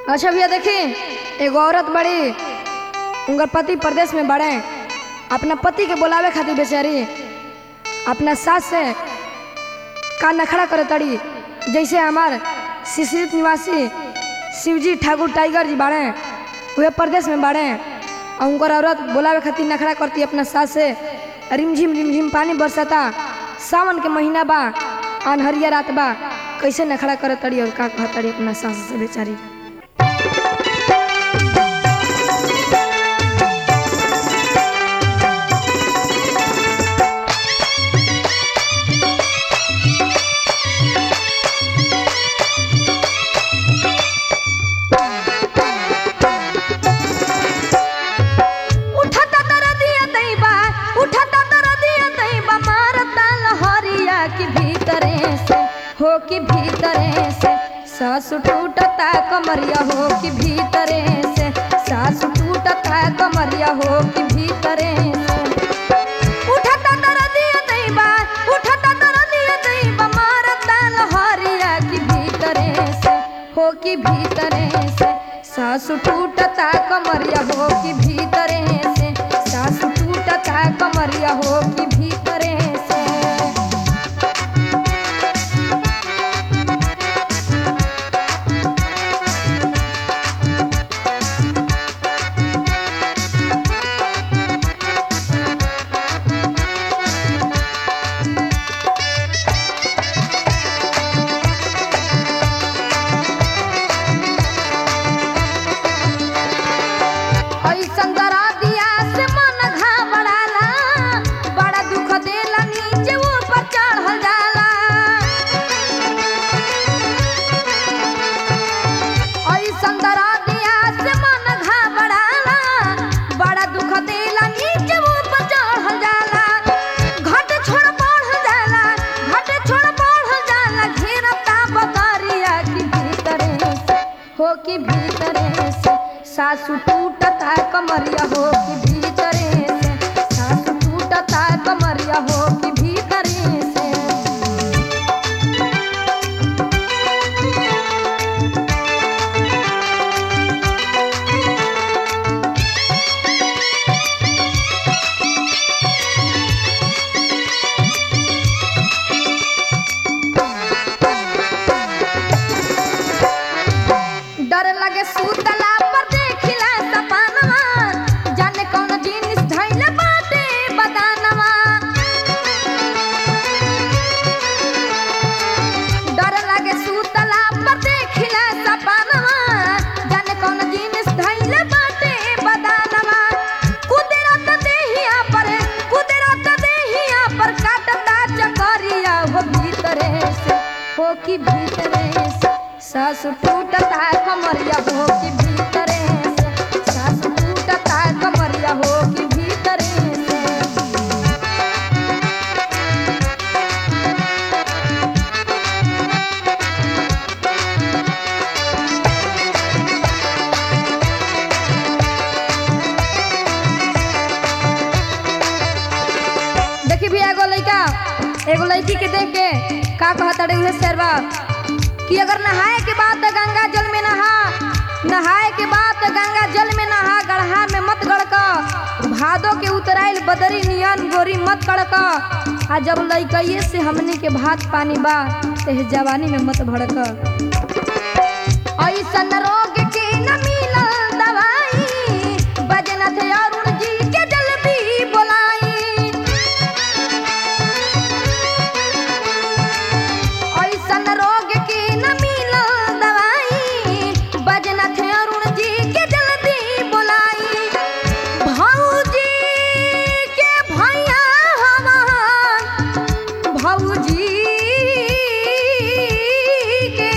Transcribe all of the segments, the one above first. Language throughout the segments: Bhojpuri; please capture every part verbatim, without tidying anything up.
अच्छा भैया देखी, एगो औरत बड़ी, उनका पति प्रदेश में बड़े, अपना पति के बुलावे खातिर बेचारी अपना सास से का नखड़ा करे तड़ी। जैसे हमार शिशिरित निवासी शिवजी ठाकुर टाइगर जी बाड़े, वे प्रदेश में बाड़े, और उनकर औरत बुलावे खातिर नखड़ा करती अपना सास से। रिमझिम रिमझिम पानी बरसाता, सावन के महीना बा, अनहरिया रात बा, कैसे नखड़ा करे तड़ी और का कह तड़ी अपना सास से बेचारी। हो कि भीतरे से सास टूटता कमरिया, हो कि भीतरे से सास टूटता कमरिया, हो कि भीतरे से उठता दर्दिया दैबा, उठता दर्दिया दैबा, मारता लहरिया कि भीतरे से, हो कि भीतरे से सास टूटता कमरिया, हो कि भीतरे से सास टूटता कमरिया, हो कि भीतरे से। हो कि भीतरे से सासु टूटता कमरिया, हो कि भीतरे से सासु टूटता कमरिया, हो कि भीतरे से। डर लगे सूतला पर देखिला सपनवा, जाने कौन जिनिस धइले बाटे बदानवा। डर लगे सूतला पर देखिला सपनवा, जाने कौन जिनिस धइले बाटे बदानवा। कुदरत देहिया पर, कुदरत देहिया पर काटता चकरिया, हो भीतरे से, हो कि भीतरे से सास टूटता कमरिया, हो कि भीतरे से सास टूटता कमरिया, हो कि भीतरे से। देखी भी एगो लड़का एगो लड़की के देख के का कहता रे शेरवा कि अगर नहाए के बाद गंगा जल में नहा, नहाए के बाद गंगा जल में नहा, गढ़हा में मत गड़क, भादो के उतराइल बदरी नियन गोरी मत कड़क। आ जब लइकइये से हमनी के भात पानी बा, ते जवानी में मत भड़क। ऐसन रोग के न मिलल दवाई, बजनथ अरुण जी के जल्दी बोलाई। ऐसन रोग के न मिलल दवाई, बजनथ अरुण जी के जल्दी बोलाई। भौजी के भैया हमार, भौजी के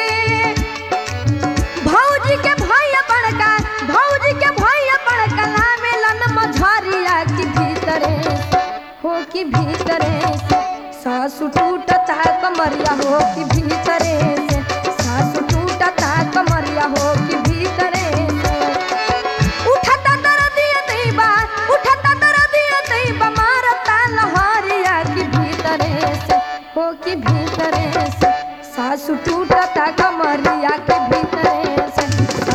भौजी के भैया बड़का, भौजी के भैया बड़का नामेलन मझरिया कि भीतरे हो कि भीतरे से सासु टूटता कमरिया, हो कि भीतरे से सासु टूटता कमरिया, हो कि भीतरे से। उठता दर्दिया दैबा, उठता दर्दिया दैबा, मारता लहरिया कि भीतरे से, हो कि भीतरे से सासु टूटता कमरिया के भीतरे से।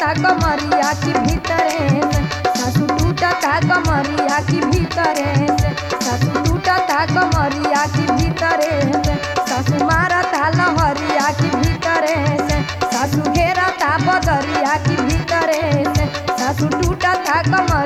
था कमरिया की भीतरे से, सासू टूटा था कमरिया की भीतरे से, सासू टूटा था कमरिया की भीतरे से, सासू मारा था लहरिया की भीतरे से, सासू घेरा था बदरिया की भीतरे से, सासू टूटा था कमरिया